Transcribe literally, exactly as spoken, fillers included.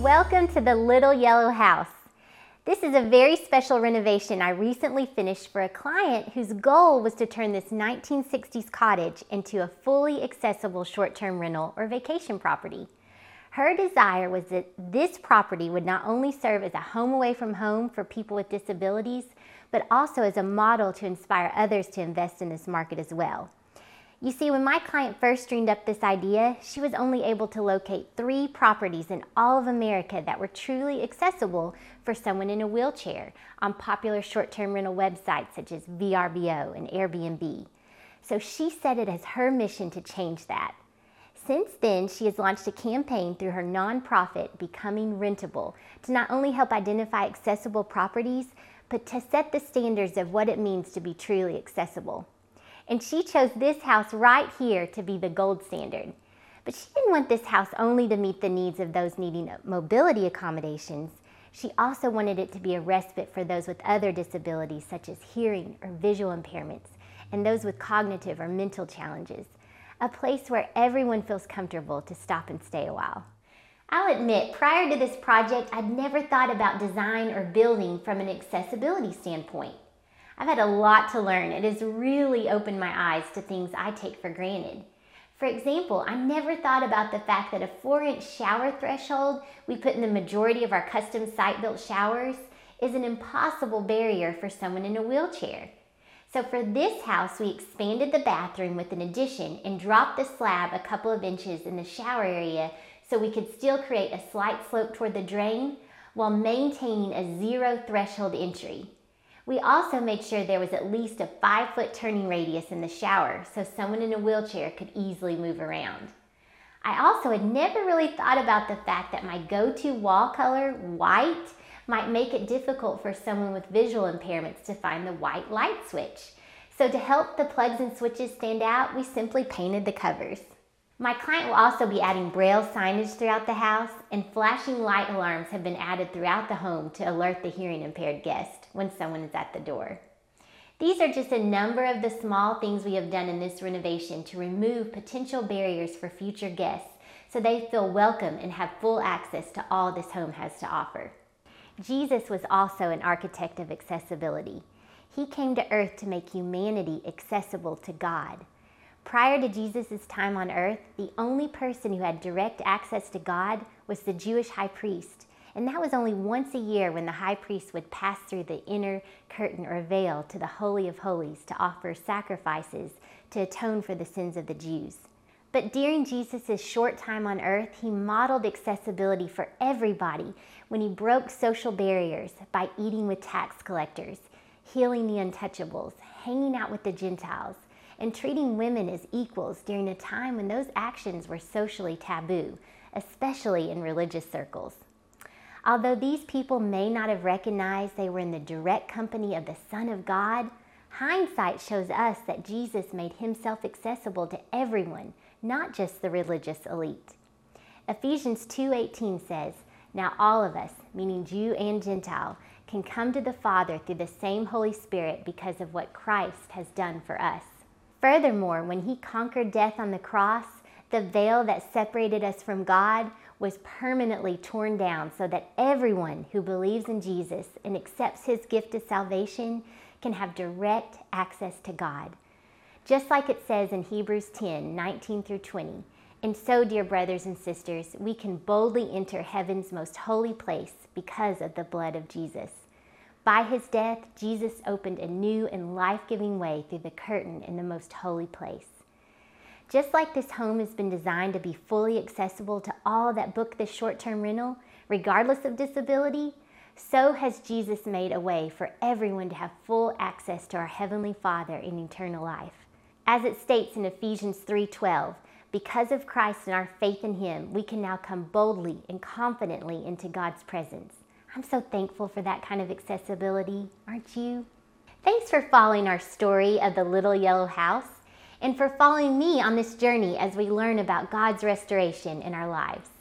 Welcome to the Little Yellow House. This is a very special renovation I recently finished for a client whose goal was to turn this nineteen sixties cottage into a fully accessible short-term rental or vacation property. Her desire was that this property would not only serve as a home away from home for people with disabilities, but also as a model to inspire others to invest in this market as well. You see, when my client first dreamed up this idea, she was only able to locate three properties in all of America that were truly accessible for someone in a wheelchair on popular short-term rental websites such as V R B O and Airbnb. So she set it as her mission to change that. Since then, she has launched a campaign through her nonprofit, Becoming Rentable, to not only help identify accessible properties, but to set the standards of what it means to be truly accessible. And she chose this house right here to be the gold standard. But she didn't want this house only to meet the needs of those needing mobility accommodations. She also wanted it to be a respite for those with other disabilities such as hearing or visual impairments, and those with cognitive or mental challenges. A place where everyone feels comfortable to stop and stay a while. I'll admit, prior to this project, I'd never thought about design or building from an accessibility standpoint. I've had a lot to learn. It has really opened my eyes to things I take for granted. For example, I never thought about the fact that a four inch shower threshold we put in the majority of our custom site-built showers is an impossible barrier for someone in a wheelchair. So for this house, we expanded the bathroom with an addition and dropped the slab a couple of inches in the shower area so we could still create a slight slope toward the drain while maintaining a zero threshold entry. We also made sure there was at least a five foot turning radius in the shower so someone in a wheelchair could easily move around. I also had never really thought about the fact that my go-to wall color, white, might make it difficult for someone with visual impairments to find the white light switch. So to help the plugs and switches stand out, we simply painted the covers. My client will also be adding braille signage throughout the house, and flashing light alarms have been added throughout the home to alert the hearing impaired guest when someone is at the door. These are just a number of the small things we have done in this renovation to remove potential barriers for future guests so they feel welcome and have full access to all this home has to offer. Jesus was also an architect of accessibility. He came to earth to make humanity accessible to God. Prior to Jesus' time on earth, the only person who had direct access to God was the Jewish high priest. And that was only once a year when the high priest would pass through the inner curtain or veil to the Holy of Holies to offer sacrifices to atone for the sins of the Jews. But during Jesus' short time on earth, he modeled accessibility for everybody when he broke social barriers by eating with tax collectors, healing the untouchables, hanging out with the Gentiles, and treating women as equals during a time when those actions were socially taboo, especially in religious circles. Although these people may not have recognized they were in the direct company of the Son of God, hindsight shows us that Jesus made himself accessible to everyone, not just the religious elite. Ephesians two eighteen says, "Now all of us, meaning Jew and Gentile, can come to the Father through the same Holy Spirit because of what Christ has done for us." Furthermore, when he conquered death on the cross, the veil that separated us from God was permanently torn down so that everyone who believes in Jesus and accepts his gift of salvation can have direct access to God. Just like it says in Hebrews ten, nineteen through twenty, "And so, dear brothers and sisters, we can boldly enter heaven's most holy place because of the blood of Jesus. By his death, Jesus opened a new and life-giving way through the curtain in the most holy place." Just like this home has been designed to be fully accessible to all that book this short-term rental, regardless of disability, so has Jesus made a way for everyone to have full access to our Heavenly Father in eternal life. As it states in Ephesians three twelve, "Because of Christ and our faith in him, we can now come boldly and confidently into God's presence." I'm so thankful for that kind of accessibility, aren't you? Thanks for following our story of the Little Yellow House, and for following me on this journey as we learn about God's restoration in our lives.